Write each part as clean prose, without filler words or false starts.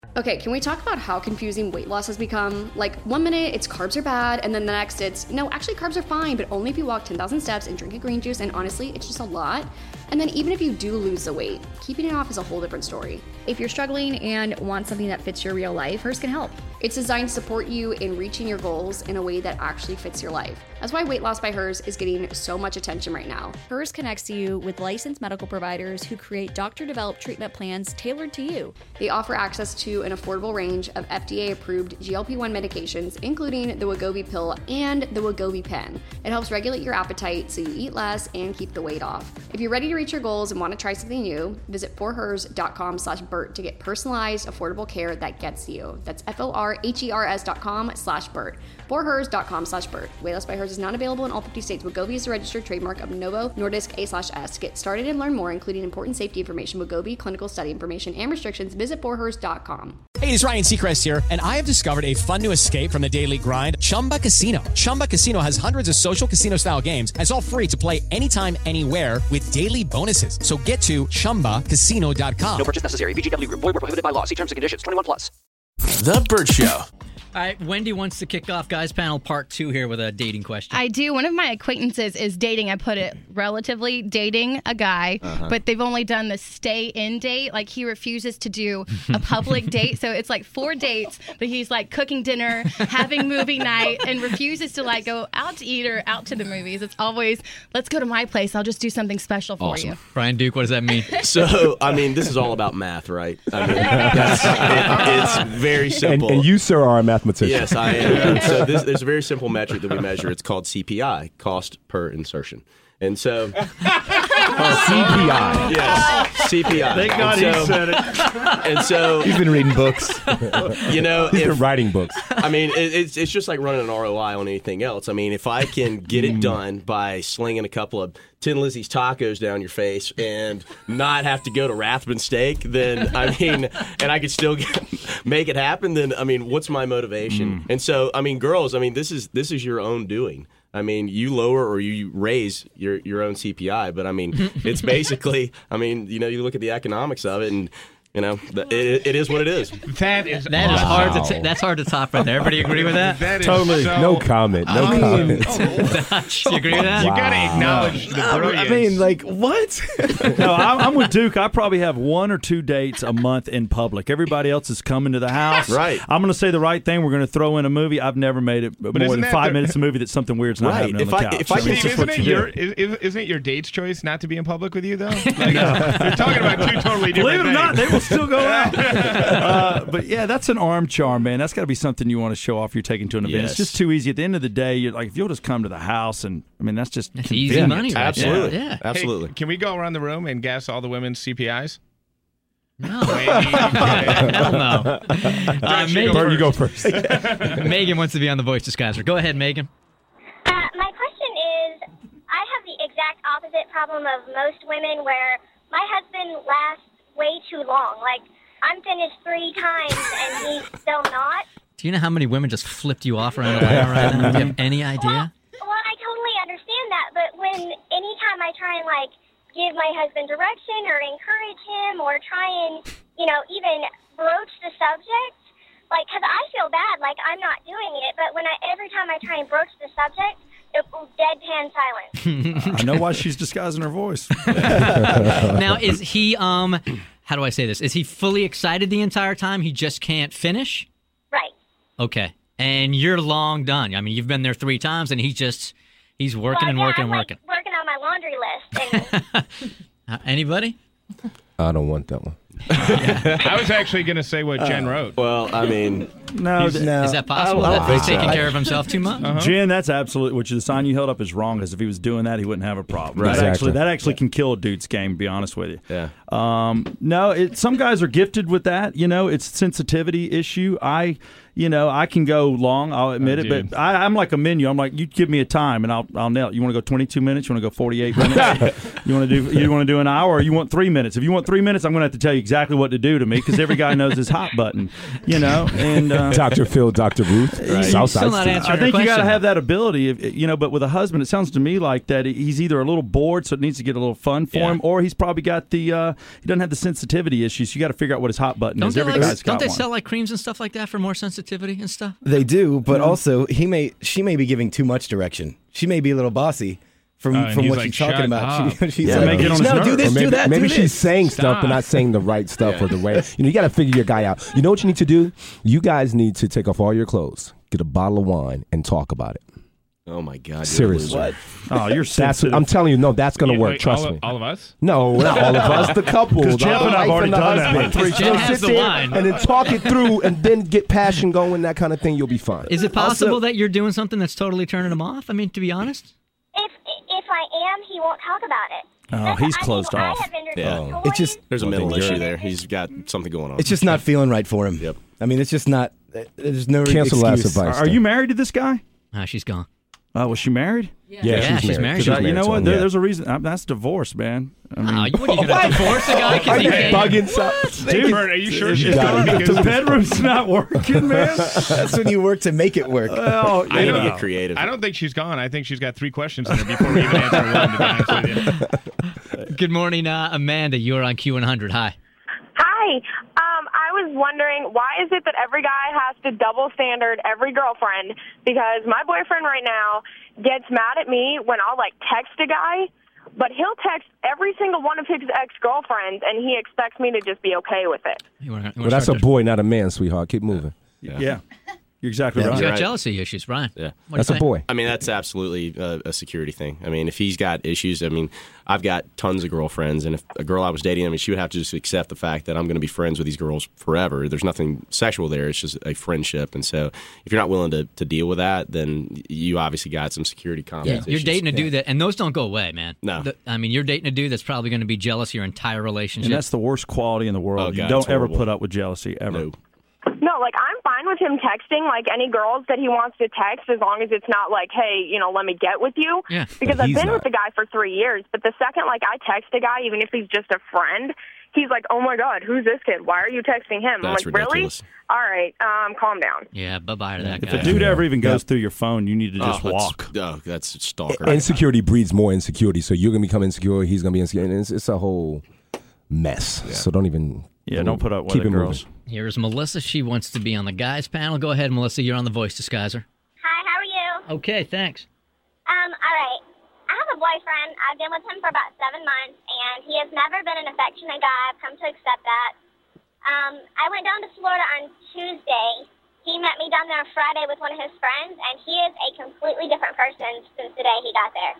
Okay, can we talk about how confusing weight loss has become? Like, 1 minute it's carbs are bad, and then the next it's, no, actually carbs are fine, but only if you walk 10,000 steps and drink a green juice, and honestly, it's just a lot. And then even if you do lose the weight, keeping it off is a whole different story. If you're struggling and want something that fits your real life, Hers can help. It's designed to support you in reaching your goals in a way that actually fits your life. That's why Weight Loss by Hers is getting so much attention right now. Hers connects you with licensed medical providers who create doctor-developed treatment plans tailored to you. They offer access to an affordable range of FDA-approved GLP-1 medications, including the Wegovy pill and the Wegovy pen. It helps regulate your appetite so you eat less and keep the weight off. If you're ready to reach your goals and want to try something new, visit forhers.com/Bert to get personalized, affordable care that gets you. That's forhers.com/Bert. forhers.com/Bert. Weight Loss by Hers is not available in all 50 states. Wegovy is a registered trademark of Novo Nordisk A/S. To get started and learn more, including important safety information, Wegovy clinical study information, and restrictions, visit forhers.com. Hey, it's Ryan Seacrest here, and I have discovered a fun new escape from the daily grind, Chumba Casino. Chumba Casino has hundreds of social casino-style games, and it's all free to play anytime, anywhere with daily bonuses. So get to ChumbaCasino.com. No purchase necessary. VGW Group. Void where prohibited by law. See terms and conditions. 21+. The Bert Show. All right, Wendy wants to kick off Guys Panel Part 2 here with a dating question. I do. One of my acquaintances is dating, I put it relatively, dating a guy, but they've only done the stay-in date. Like, he refuses to do a public date. So it's like 4 dates, but he's like cooking dinner, having movie night, and refuses to like go out to eat or out to the movies. It's always, let's go to my place. I'll just do something special for you. Brian Duke, what does that mean? So, I mean, this is all about math, right? I mean, it's very simple. And you, sir, are a mathematician. Yes, I am. So there's a very simple metric that we measure. It's called CPI, cost per insertion. And so... CPI. Yes, CPI. Thank God he said it. And so... He's been reading books. You know... He's been writing books. I mean, it's just like running an ROI on anything else. I mean, if I can get it done by slinging a couple of Tin Lizzie's tacos down your face and not have to go to Rathbun Steak, then, I mean, and I could still make it happen, then, I mean, what's my motivation? And so, I mean, girls, I mean, this is your own doing. I mean, you lower or you raise your own CPI, but I mean, it's basically, I mean, you know, you look at the economics of it, and you know, it is what it is. That is hard to that's hard to top right there. Everybody agree with that? That is Totally. No comment. No comment. You agree with that? You got to acknowledge the brilliance. I mean, like, what? No, I'm with Duke. I probably have 1 or 2 dates a month in public. Everybody else is coming to the house. Right. I'm going to say the right thing. We're going to throw in a movie. I've never made it more than 5 minutes a movie that something weird's not happening on the couch. Isn't it your date's choice not to be in public with you, though? Like, you're talking about 2 totally different Believe it or things. not, they will still go out. But yeah, that's an arm charm, man. That's got to be something you want to show off you're taking to an event. Yes. It's just too easy. At the end of the day, you're like, if you'll just come to the house, and I mean, that's just Easy convenient. money, right? Absolutely. Yeah. Absolutely. Hey, can we go around the room and guess all the women's CPIs? No. Hell no. Bert, you go first. Megan wants to be on The Voice Disguiser. Go ahead, Megan. My question is, I have the exact opposite problem of most women where my husband lasts way too long. Like, I'm finished 3 times and he's still not. Do you know how many women just flipped you off around Atlanta right now? Do you have any idea? Well, I totally understand that, but anytime I try and, like, give my husband direction or encourage him or try and, you know, even broach the subject, like, because I feel bad, like, I'm not doing it, but every time I try and broach the subject, it's deadpan silence. I know why she's disguising her voice. Now, is he, how do I say this? Is he fully excited the entire time? He just can't finish? Right. Okay. And you're long done. I mean, you've been there 3 times, and he's working and working and working. Like, working on my laundry list. And Anybody? I don't want that one. I was actually going to say what Jen wrote. Well, I mean, No, Is that possible? That he's taking care of himself too much? Jen, that's absolutely, which the sign you held up is wrong, because if he was doing that, he wouldn't have a problem. Right. That actually can kill a dude's game, to be honest with you. Yeah. No, some guys are gifted with that. You know, it's a sensitivity issue. I can go long, I'll admit it, but I'm like a menu. I'm like, you give me a time and I'll nail it. You want to go 22 minutes? You want to go 48 minutes? You want to do an hour, or you want 3 minutes? If you want 3 minutes, I'm going to have to tell you exactly what to do to me, because every guy knows his hot button, you know. And Dr. Phil, Dr. Ruth, Southside. Still not answering I think her you got to question. have that ability, but with a husband, it sounds to me like that he's either a little bored, so it needs to get a little fun for him, or he's probably got he doesn't have the sensitivity issues. You got to figure out what his hot button is. Every guy's got Don't they one. sell like creams and stuff like that for more sensitivity and stuff? They do, but also she may be giving too much direction. She may be a little bossy. From and what he's she's like, talking "Shut about. up." She's Yeah, make it on his no, nerves. do this, Or maybe, do that, maybe do she's this. saying stuff but not saying the right stuff or the way. You got to figure your guy out. You know what you need to do? You guys need to take off all your clothes, get a bottle of wine, and talk about it. Oh my God! Seriously. What? Oh, you're sensitive. I'm telling you, no, that's going to work. Trust me. All of us? No, not all of us. The couple. Because Jeff and I've already done that. Jen has Sit the there wine. and then talk it through, and then get passion going. That kind of thing. You'll be fine. Is it possible that you're doing something that's totally turning him off? I mean, to be honest. If I am, he won't talk about it. Oh, he's closed off. I have entertained It's just There's a mental issue there. He's got something going on. it's just not feeling right for him. Yep. I mean, it's just not. There's no Cancel last excuse. advice. Are you married to this guy? She's gone. Was she married? Yeah, she's married. She's You know to what? him, There's a reason. That's divorce, man. I mean, What are you going to divorce a guy? 'Cause he can't? Dude, are you sure she's gone? the Because bedroom's not working, man. That's when you work to make it work. Well, I You don't gotta get creative. I don't think she's gone. I think she's got 3 questions in her before we even answer one, to be honest with you. Good morning, Amanda. You're on Q100. Hi. Hi. I was wondering, why is it that every guy has to double standard every girlfriend? Because my boyfriend right now gets mad at me when I'll, text a guy, but he'll text every single one of his ex-girlfriends, and he expects me to just be okay with it. Well, that's a boy, not a man, sweetheart. Keep moving. Yeah. You're exactly right. He's got jealousy issues, Ryan. Yeah. That's a boy. I mean, that's absolutely a security thing. I mean, if he's got issues, I mean, I've got tons of girlfriends, and if a girl I was dating, I mean, she would have to just accept the fact that I'm going to be friends with these girls forever. There's nothing sexual there. It's just a friendship. And so if you're not willing to deal with that, then you obviously got some security conflict You're issues. dating a dude that, and those don't go away, man. No. You're dating a dude that's probably going to be jealous your entire relationship. And that's the worst quality in the world. Oh, You God, don't it's ever horrible. put up with jealousy, ever. No. No, I'm fine with him texting, any girls that he wants to text, as long as it's not hey, let me get with you. Yeah. Because But I've he's been not. with the guy for 3 years, but the second, I text a guy, even if he's just a friend, he's like, oh, my God, who's this kid? Why are you texting him? That's I'm like, ridiculous. really? All right, calm down. Yeah, bye-bye to that If guy. a dude ever even goes through your phone, you need to just walk. That's stalker. Insecurity breeds more insecurity. So you're going to become insecure. He's going to be insecure. And it's a whole mess. So don't even. Don't put up with keep it, it girls. moving. Here's Melissa. She wants to be on the guys panel. Go ahead, Melissa. You're on the Voice Disguiser. Hi, how are you? Okay, thanks. All right. I have a boyfriend. I've been with him for about 7 months, and he has never been an affectionate guy. I've come to accept that. I went down to Florida on Tuesday. He met me down there on Friday with one of his friends, and he is a completely different person since the day he got there.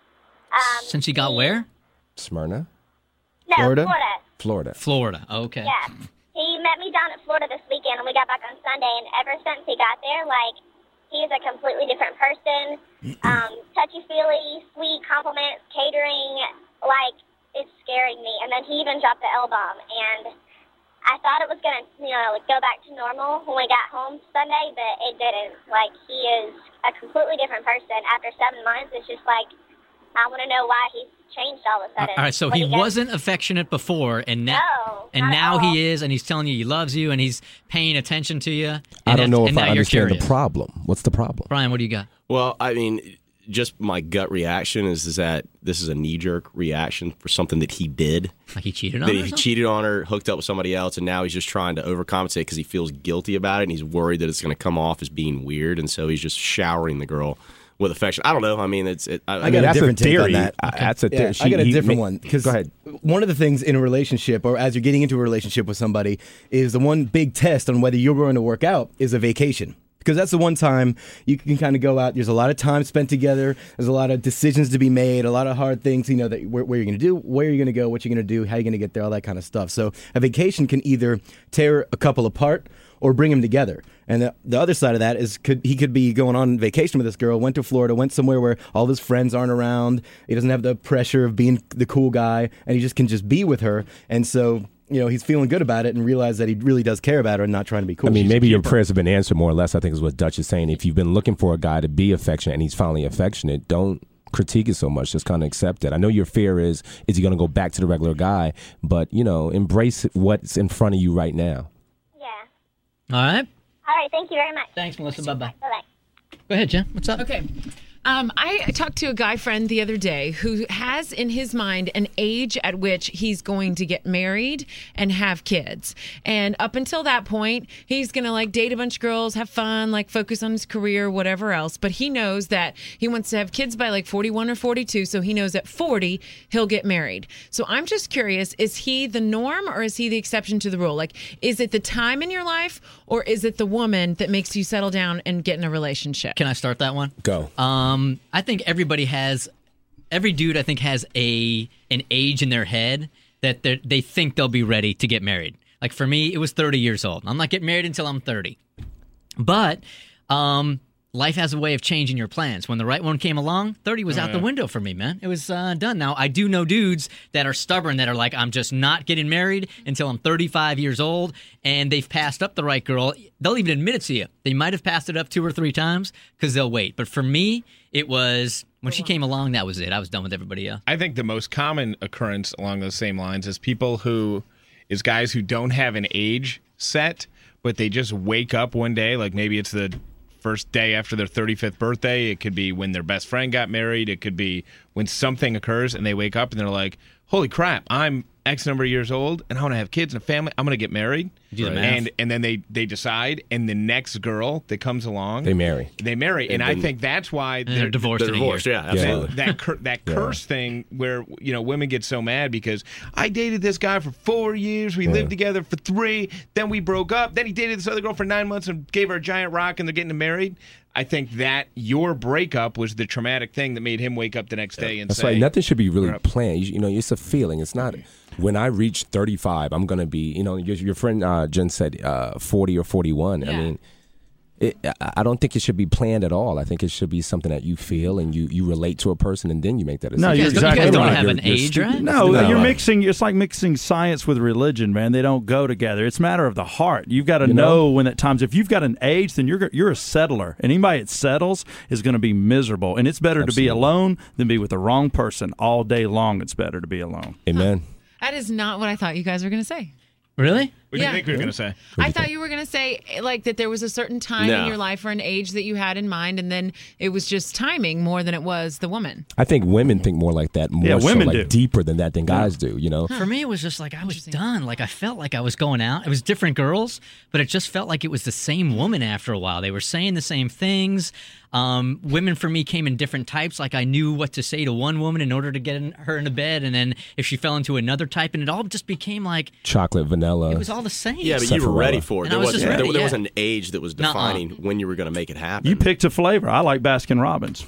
Since he got where? Smyrna? No, Florida? Florida. Okay. Yeah. He met me down at Florida this weekend, and we got back on Sunday, and ever since he got there, he's a completely different person. Touchy-feely, sweet compliments, catering, it's scaring me. And then he even dropped the L-bomb, and I thought it was going to, go back to normal when we got home Sunday, but it didn't. He is a completely different person. After 7 months, it's just I want to know why he's changed all of a sudden. All right, so he wasn't affectionate before, and now, No, and not now at all. he is, and he's telling you he loves you, and he's paying attention to you. I don't know if and I now you're understand the curious. problem. What's the problem? Brian, what do you got? Well, I mean, just my gut reaction is that this is a knee-jerk reaction for something that he did. Like he cheated on That her? or he something? cheated on her, hooked up with somebody else, and now he's just trying to overcompensate because he feels guilty about it, and he's worried that it's going to come off as being weird, and so he's just showering the girl with affection. I don't know. I mean, I got a different take on that. That's a theory. I got a different one. Go ahead. One of the things in a relationship, or as you're getting into a relationship with somebody, is the one big test on whether you're going to work out is a vacation. Because that's the one time you can kind of go out. There's a lot of time spent together. There's a lot of decisions to be made, a lot of hard things, that where you're going to do, where you're going to go, what you're going to do, how you're going to get there, all that kind of stuff. So a vacation can either tear a couple apart or bring them together. And the other side of that is he could be going on vacation with this girl, went to Florida, went somewhere where all of his friends aren't around. He doesn't have the pressure of being the cool guy, and he can just be with her. And so, he's feeling good about it and realize that he really does care about her and not trying to be cool. I mean, maybe your prayers have been answered more or less, I think is what Dutch is saying. If you've been looking for a guy to be affectionate and he's finally affectionate, don't critique it so much. Just kind of accept it. I know your fear is he going to go back to the regular guy? But, embrace what's in front of you right now. Yeah. All right. All right, thank you very much. Thanks, Melissa. Bye-bye. Bye-bye. Go ahead, Jen. What's up? Okay. I talked to a guy friend the other day who has in his mind an age at which he's going to get married and have kids. And up until that point, he's going to like date a bunch of girls, have fun, like focus on his career, whatever else. But he knows that he wants to have kids by like 41 or 42. So he knows at 40, he'll get married. So I'm just curious, is he the norm or is he the exception to the rule? Like, is it the time in your life or is it the woman that makes you settle down and get in a relationship? Can I start that one? Go. I think every dude I think has an age in their head that they think they'll be ready to get married. Like for me, it was 30 years old. I'm not getting married until I'm 30. But life has a way of changing your plans. When the right one came along, 30 was out the window for me, man. It was done. Now, I do know dudes that are stubborn, that are like, I'm just not getting married until I'm 35 years old, and they've passed up the right girl. They'll even admit it to you. They might have passed it up 2 or 3 times because they'll wait. But for me, it was when she came along, that was it. I was done with everybody else. I think the most common occurrence along those same lines is guys who don't have an age set, but they just wake up one day, like maybe it's the first day after their 35th birthday. It could be when their best friend got married. It could be when something occurs and they wake up and they're like, holy crap, I'm X number of years old and I want to have kids and a family. I'm going to get married. And then they decide, and the next girl that comes along, they marry. And I think that's why they're divorced. They're divorced, yeah, absolutely. That curse thing where women get so mad because I dated this guy for 4 years, we lived together for 3, then we broke up, then he dated this other girl for 9 months and gave her a giant rock, and they're getting married. I think that your breakup was the traumatic thing that made him wake up the next day and That's say, right. Nothing should be really planned. It's a feeling. It's not. When I reach 35, I'm going to be, your friend Jen said 40 or 41. Yeah. I mean, I don't think it should be planned at all. I think it should be something that you feel and you relate to a person, and then you make that decision. No, you're exactly right. You guys don't have an age, right? No, you're mixing. It's like mixing science with religion, man. They don't go together. It's a matter of the heart. You've got to know when at times. If you've got an age, then you're a settler, and anybody that settles is going to be miserable. And it's better to be alone than be with the wrong person all day long. It's better to be alone. Amen. That is not what I thought you guys were going to say. Really? What do you think we were going to say? I thought you were going to say like that there was a certain time in your life or an age that you had in mind, and then it was just timing more than it was the woman. I think women think more like that, women do. Deeper than that than guys do, For me, it was just like I was done. Like I felt like I was going out. It was different girls, but it just felt like it was the same woman after a while. They were saying the same things. Women for me came in different types. Like I knew what to say to one woman in order to get her into bed, and then if she fell into another type, and it all just became like chocolate, vanilla. It was all the same. Yeah, but you were ready for it. There was an an age that was defining when you were going to make it happen. You picked a flavor. I like Baskin Robbins.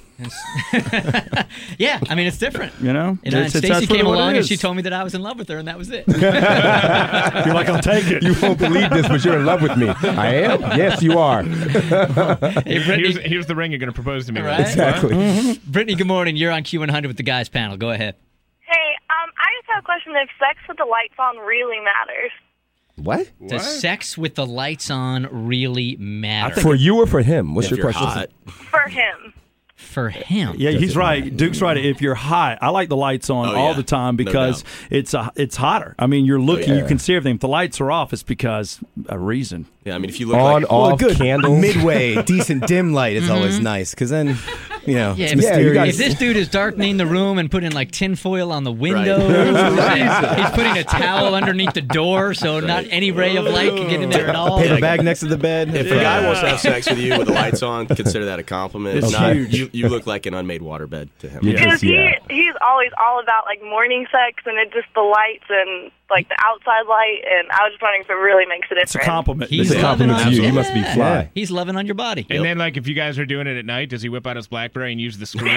Yeah, I mean, it's different. And Stacey came along and she told me that I was in love with her, and that was it. You're like, I'll take it. You won't believe this, but you're in love with me. I am? Yes, you are. Hey, Brittany, here's the ring you're going to propose to me. Right? Exactly. Mm-hmm. Brittany, good morning. You're on Q100 with the guys panel. Go ahead. Hey, I just have a question if sex with the lights on really matters. What? Does sex with the lights on really matter? For you or for him? What's your question? For him. For him. Yeah, he's right. Duke's right. If you're hot, I like the lights on all the time because it's hotter. I mean, you're looking, you can see everything. If the lights are off, it's because a reason. Yeah, I mean, if you look on, off, good candles. Midway, decent dim light is always nice because then, it's mysterious. If this dude is darkening the room and putting like tinfoil on the windows, he's putting a towel underneath the door so not any ray of light can get in there at all. A paper bag next to the bed. If a guy wants to have sex with you with the lights on, consider that a compliment. It's huge. You look like an unmade waterbed to him. Because he's always all about like morning sex and it just the lights and like the outside light, and I was just wondering if it really makes a difference. It's a compliment. It's a compliment to you. You must be fly. Yeah. He's loving on your body. And then, like, if you guys are doing it at night, does he whip out his BlackBerry and use the screen?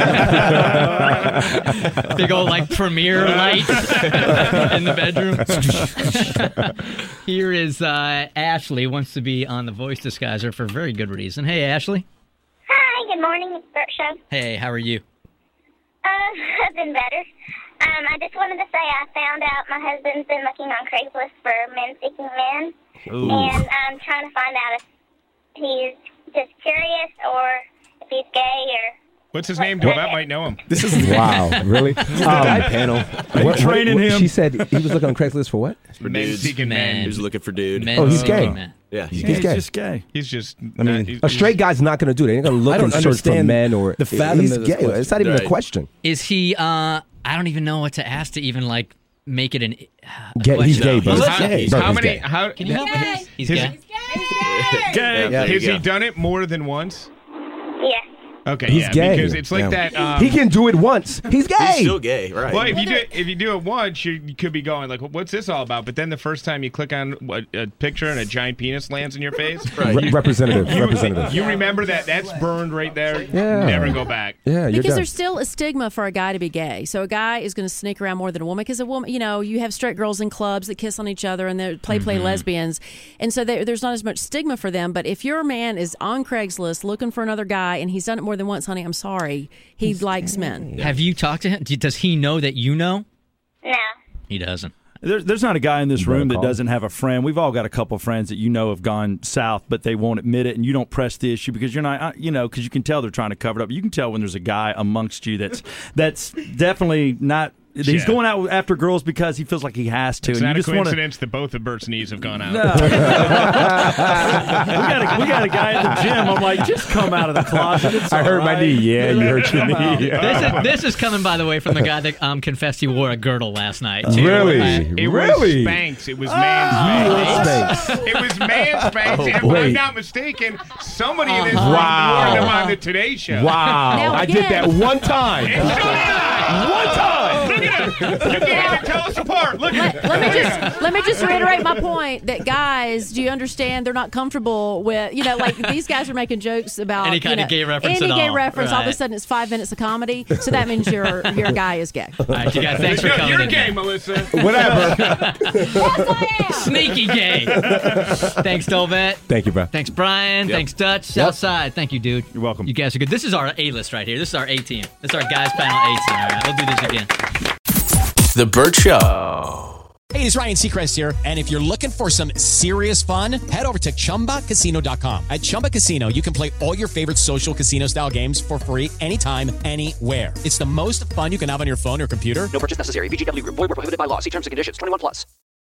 Big old, like, Premiere light in the bedroom. Here is Ashley, wants to be on The Voice Disguiser for a very good reason. Hey, Ashley. Hi, good morning. It's Bert Show. Hey, how are you? I've been better. I just wanted to say I found out my husband's been looking on Craigslist for men seeking men. Ooh. And I'm trying to find out if he's just curious or if he's gay or... What's his name? That might know him. This is wow, really? This is the guy panel. Training him. She said he was looking on Craigslist for what? For Men dudes. seeking men. He was looking for dude. Men Oh, he's seeking gay. men. Yeah, He's gay. just gay. He's just. I mean, A straight guy's not going to do that. He's going to look I don't and search for understand men or the fathom he's of this gay. question. It's not even Right. a question. Is he? I don't even know what to ask to even like make it an. Gay, he's gay, bro. He's How, gay. Bro, how he's many? gay. How Can you help with this? He's His- gay. Gay. There has you he go. done it more than once? Yes. Okay, He's yeah, gay. because it's like Yeah. that. He can do it once. He's gay. He's still gay, right? Well, if you do it once, you could be going like, "What's this all about?" But then the first time you click on a picture and a giant penis lands in your face, Representative. you remember that's burned right there. Yeah. Never go back. Yeah, you're Because done. there's still a stigma for a guy to be gay. So a guy is going to sneak around more than a woman because a woman, you have straight girls in clubs that kiss on each other and they're play lesbians. And so there's not as much stigma for them. But if your man is on Craigslist looking for another guy and he's done it more than once, honey, I'm sorry. He likes men. Have you talked to him? Does he know that you know? No. He doesn't. There's not a guy in this better room that call. doesn't have a friend. We've all got a couple friends that have gone south, but they won't admit it, and you don't press the issue because you're not, because you can tell they're trying to cover it up. You can tell when there's a guy amongst you that's definitely not. He's Yeah. going out after girls because he feels like he has to. It's and not you a just want to. coincidence that both of Bert's knees have gone out. No. we got a guy at the gym. I'm like, just come out of the closet. It's I hurt all my right. knee. Yeah, you hurt your knee. This is coming, by the way, from the guy that confessed he wore a girdle last night. Too. Really? It Really? was Spanx. It was man's Spanx. It was man's Spanx. And if wait. I'm not mistaken, somebody in this room Wow. wore them on the Today Show. Wow. Now I did again- that one time. And so did I. One time. Look at him. You can't even tell us apart. Look at him. Let me just reiterate my point that guys, do you understand? They're not comfortable with like these guys are making jokes about Any kind of gay reference Any at gay all. reference. All of a Right. sudden, it's 5 minutes of comedy. So that means your guy is gay. All right, you guys, thanks for No, coming you're in. gay, Melissa. Whatever. Sneaky gay. Thanks, Dolvet. Thank you, bro. Thanks, Brian. Yep. Thanks, Dutch. Southside. Thank you, dude. You're welcome. You guys are good. This is our A-list right here. This is our A-team. This is our guys panel A-team. All right, we'll do this again. The Burt Show. Hey, it's Ryan Seacrest here, and if you're looking for some serious fun, head over to ChumbaCasino.com. At Chumba Casino, you can play all your favorite social casino-style games for free anytime, anywhere. It's the most fun you can have on your phone or computer. No purchase necessary. VGW Group. Void where prohibited by law. See terms and conditions. 21+.